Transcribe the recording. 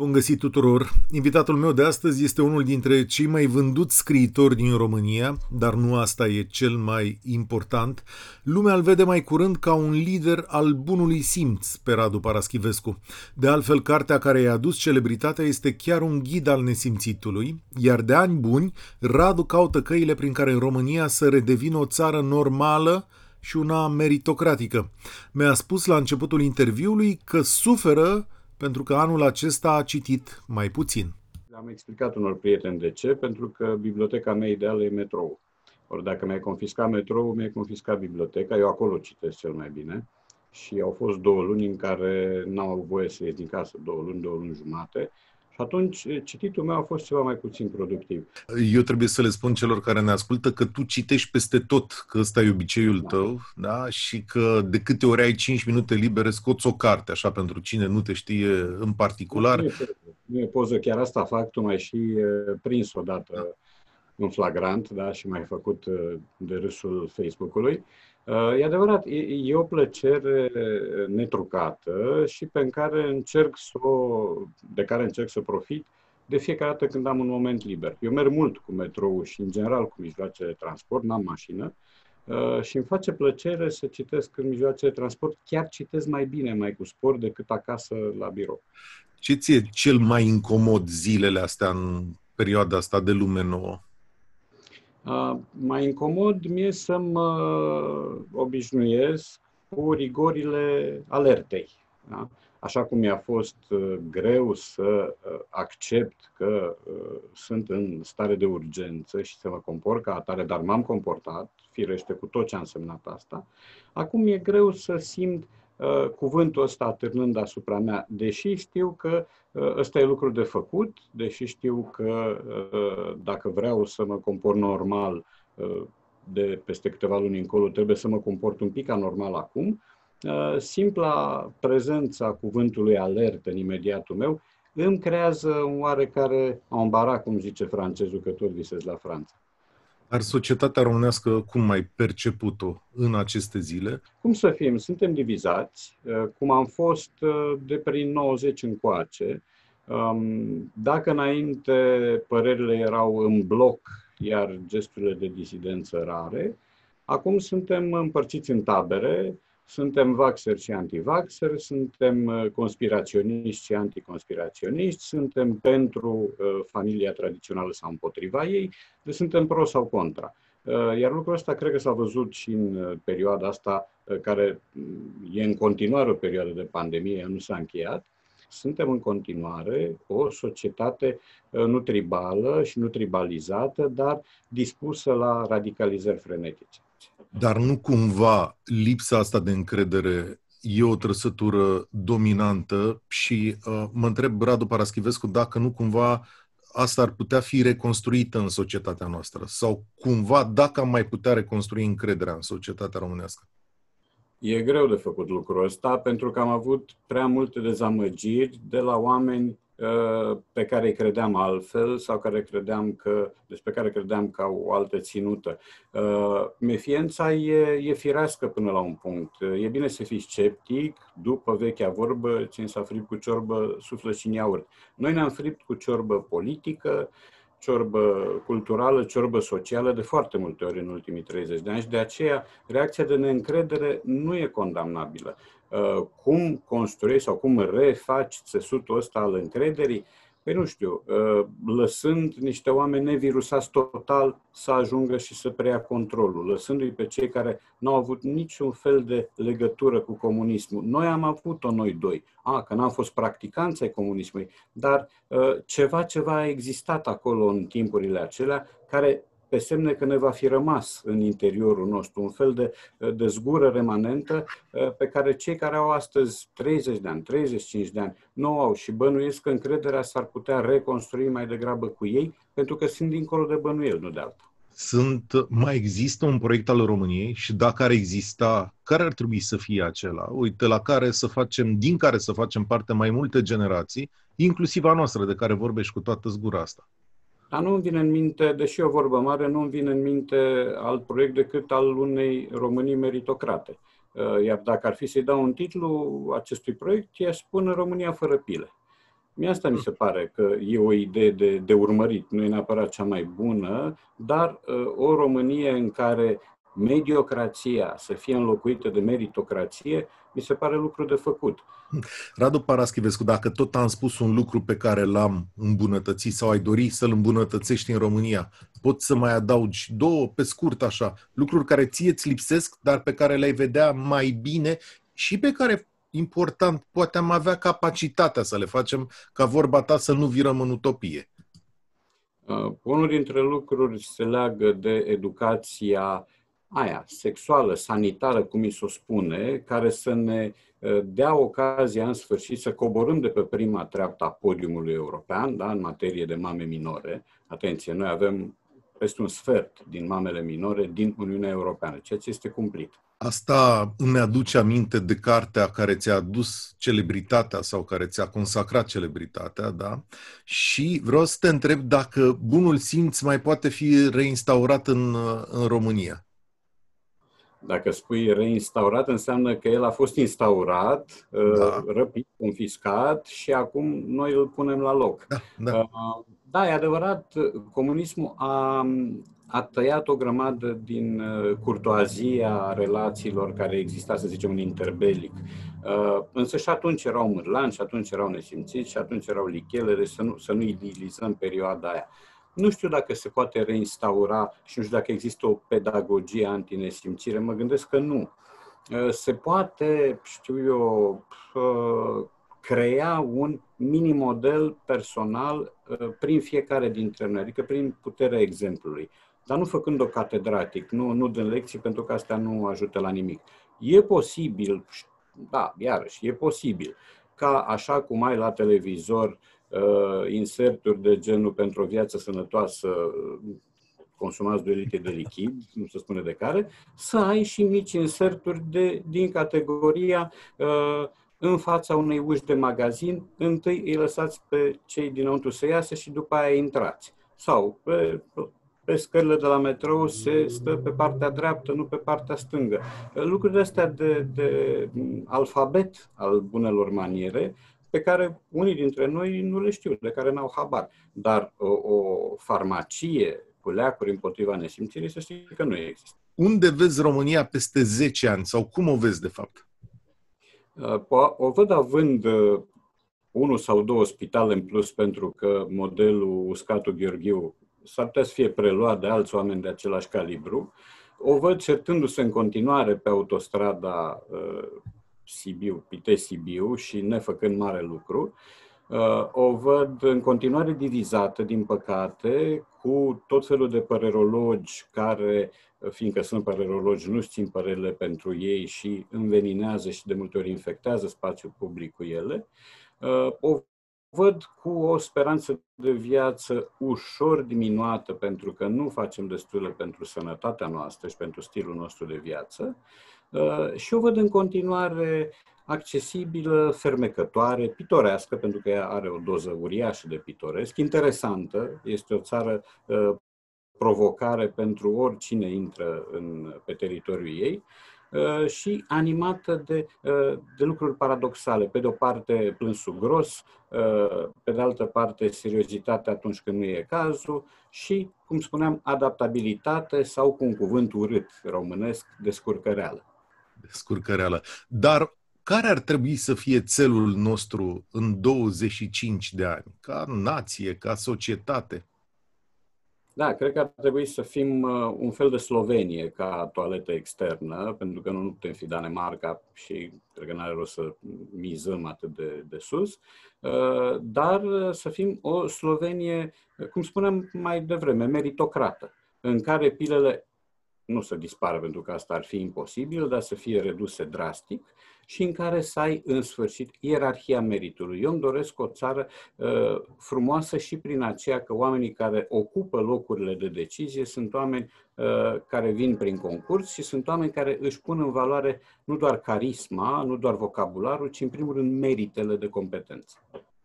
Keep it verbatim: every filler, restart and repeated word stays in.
Bun găsit tuturor! Invitatul meu de astăzi este unul dintre cei mai vânduți scriitori din România, dar nu asta e cel mai important. Lumea îl vede mai curând ca un lider al bunului simț pe Radu Paraschivescu. De altfel, cartea care i-a adus celebritatea este chiar un ghid al nesimțitului, iar de ani buni, Radu caută căile prin care România să redevină o țară normală și una meritocratică. Mi-a spus la începutul interviului că suferă pentru că anul acesta a citit mai puțin. Am explicat unor prieteni de ce, pentru că biblioteca mea ideală e metrou. Ori dacă mi-ai confiscat metrou, mi-ai confiscat biblioteca, eu acolo citesc cel mai bine. Și au fost două luni în care n-am avut voie să ies din casă, două luni, două luni jumate. Și atunci cititul meu a fost ceva mai puțin productiv. Eu trebuie să le spun celor care ne ascultă că tu citești peste tot, că ăsta e obiceiul da. tău, da? Și că de câte ori ai cinci minute libere scoți o carte, așa, pentru cine nu te știe în particular. Nu e, nu e poză, chiar asta fac, tu m-ai și prins odată în flagrant, da? Și m-ai făcut de râsul Facebook-ului. E adevărat, e o plăcere netrucată și pe care încerc să o, de care încerc să profit de fiecare dată când am un moment liber. Eu merg mult cu metrou și în general cu mijloace de transport, n-am mașină și îmi face plăcere să citesc în mijloace de transport, chiar citesc mai bine, mai cu spor decât acasă la birou. Ce ți-e cel mai incomod zilele astea în perioada asta de lume nouă? Uh, mai incomod mi-e să mă obișnuiesc cu rigorile alertei. Da? Așa cum mi-a fost uh, greu să uh, accept că uh, sunt în stare de urgență și să mă comport ca atare, dar m-am comportat, firește cu tot ce a însemnat asta, acum mi-e greu să simt uh, cuvântul ăsta atârnând asupra mea, deși știu că uh, ăsta e lucru de făcut, deși știu că uh, dacă vreau să mă comport normal uh, de peste câteva luni încolo, trebuie să mă comport un pic anormal acum. Simpla prezența cuvântului alert în imediatul meu îmi creează un oarecare embarras, cum zice francezul, că tot visez la Franța. Dar societatea românească cum ai perceput-o în aceste zile? Cum să fim? Suntem divizați, cum am fost de prin nouăzeci încoace. Dacă înainte părerile erau în bloc, iar gesturile de disidență rare, acum suntem împărțiți în tabere. Suntem vaxxeri și antivaxxeri, suntem conspiraționiști și anticonspiraționiști, suntem pentru uh, familia tradițională sau împotriva ei, deci suntem pro sau contra. Uh, iar lucrul ăsta cred că s-a văzut și în uh, perioada asta, uh, care e în continuare o perioadă de pandemie, ea nu s-a încheiat. Suntem în continuare o societate uh, nu tribală și nu tribalizată, dar dispusă la radicalizări frenetice. Dar nu cumva lipsa asta de încredere e o trăsătură dominantă și uh, mă întreb, Radu Paraschivescu, dacă nu cumva asta ar putea fi reconstruită în societatea noastră sau cumva dacă am mai putea reconstrui încrederea în societatea românească. E greu de făcut lucrul ăsta pentru că am avut prea multe dezamăgiri de la oameni pe care îi credeam altfel sau care credeam că, despre care credeam că au o altă ținută. Mefiența e, e firească până la un punct. E bine să fii sceptic, după vechea vorbă, cine s-a fript cu ciorbă, suflă și în iaurt. Noi ne-am fript cu ciorbă politică, ciorbă culturală, ciorbă socială de foarte multe ori în ultimii treizeci de ani și de aceea reacția de neîncredere nu e condamnabilă. Cum construiești sau cum refaci țesutul ăsta al încrederii? Păi nu știu, lăsând niște oameni nevirusați total să ajungă și să preia controlul, lăsându-i pe cei care n-au avut niciun fel de legătură cu comunismul. Noi am avut-o noi doi, a, că n-am fost practicanți ai comunismului, dar ceva, ceva a existat acolo în timpurile acelea care pe semne că ne va fi rămas în interiorul nostru, un fel de, de zgură remanentă pe care cei care au astăzi treizeci de ani, treizeci și cinci de ani nu au și bănuiesc că încrederea s-ar putea reconstrui mai degrabă cu ei, pentru că sunt dincolo de bănuiel, nu de alta. Sunt, mai există un proiect al României și dacă ar exista, care ar trebui să fie acela? Uite, la care să facem, din care să facem parte mai multe generații, inclusiv a noastră, de care vorbești cu toată zgura asta. Dar nu îmi vine în minte, deși o vorbă mare, nu îmi vine în minte alt proiect decât al unei Românii meritocrate. Iar dacă ar fi să-i dau un titlu acestui proiect, i-aș spune România fără pile. Mie asta mi se pare că e o idee de, de urmărit, nu e neapărat cea mai bună, dar o Românie în care mediocrația să fie înlocuită de meritocrație, mi se pare lucru de făcut. Radu Paraschivescu, dacă tot am spus un lucru pe care l-am îmbunătățit sau ai dori să-l îmbunătățești în România, poți să mai adaugi două, pe scurt așa, lucruri care ție îți lipsesc, dar pe care le-ai vedea mai bine și pe care, important, poate am avea capacitatea să le facem, ca vorba ta să nu virăm în utopie. Uh, unul dintre lucruri se leagă de educația aia, sexuală, sanitară, cum îi se spune, care să ne dea ocazia în sfârșit să coborâm de pe prima treaptă a podiumului european, da, în materie de mame minore. Atenție, noi avem peste un sfert din mamele minore din Uniunea Europeană, ceea ce este cumplit. Asta îmi aduce aminte de cartea care ți-a adus celebritatea sau care ți-a consacrat celebritatea, da? Și vreau să te întreb dacă bunul simț mai poate fi reinstaurat în, în România. Dacă spui reinstaurat, înseamnă că el a fost instaurat, da. răpit, confiscat și acum noi îl punem la loc. Da, da. Da, e adevărat, comunismul a, a tăiat o grămadă din curtoazia relațiilor care exista, să zicem, în interbelic. Însă și atunci erau mârlani, și atunci erau nesimțiți, și atunci erau lichelere, să nu, să nu idilizăm perioada aia. Nu știu dacă se poate reinstaura și nu știu dacă există o pedagogie antinesimțire. Mă gândesc că nu. Se poate, știu eu, crea un mini-model personal prin fiecare dintre noi, adică prin puterea exemplului. Dar nu făcând-o catedratic, nu, nu dând lecții, pentru că astea nu ajută la nimic. E posibil, da, iarăși, e posibil ca așa cum ai la televizor inserturi de genul pentru o viață sănătoasă, consumați doi litri de lichid, nu se spune de care, să ai și mici inserturi de, din categoria în fața unei uși de magazin, întâi îi lăsați pe cei dinăuntru să iasă și după aia intrați. Sau pe, pe scările de la metrou se stă pe partea dreaptă, nu pe partea stângă. Lucrurile astea de, de alfabet al bunelor maniere, pe care unii dintre noi nu le știu, de care n-au habar. Dar o, o farmacie cu leacuri împotriva nesimțirii, să știi că nu există. Unde vezi România peste zece ani? Sau cum o vezi, de fapt? O văd având unul sau două spitale în plus, pentru că modelul Uscatu Gheorghiu s-ar putea să fie preluat de alți oameni de același calibru. O văd certându-se în continuare pe autostrada Sibiu, Pitești-Sibiu și nefăcând mare lucru. O văd în continuare divizată, din păcate, cu tot felul de părerologi care, fiindcă sunt părerologi, nu-și țin părerile pentru ei și înveninează și de multe ori infectează spațiul public cu ele. O văd cu o speranță de viață ușor diminuată, pentru că nu facem destule pentru sănătatea noastră și pentru stilul nostru de viață. Și o văd în continuare accesibilă, fermecătoare, pitorească, pentru că ea are o doză uriașă de pitoresc, interesantă, este o țară uh, provocare pentru oricine intră în, pe teritoriul ei, uh, și animată de, uh, de lucruri paradoxale. Pe de o parte, plânsul gros, uh, pe de altă parte, seriozitate atunci când nu e cazul și, cum spuneam, adaptabilitate sau, cu un cuvânt urât românesc, descurcăreală. Descurcăreală. Dar care ar trebui să fie țelul nostru în douăzeci și cinci de ani? Ca nație, ca societate? Da, cred că ar trebui să fim un fel de Slovenie ca toaletă externă, pentru că nu putem fi Danemarca și cred că n-are rost să mizăm atât de, de sus, dar să fim o Slovenie, cum spuneam mai devreme, meritocrată, în care pilele nu să dispară, pentru că asta ar fi imposibil, dar să fie reduse drastic și în care să ai, în sfârșit, ierarhia meritului. Eu îmi doresc o țară uh, frumoasă și prin aceea că oamenii care ocupă locurile de decizie sunt oameni uh, care vin prin concurs și sunt oameni care își pun în valoare nu doar carisma, nu doar vocabularul, ci în primul rând meritele de competență.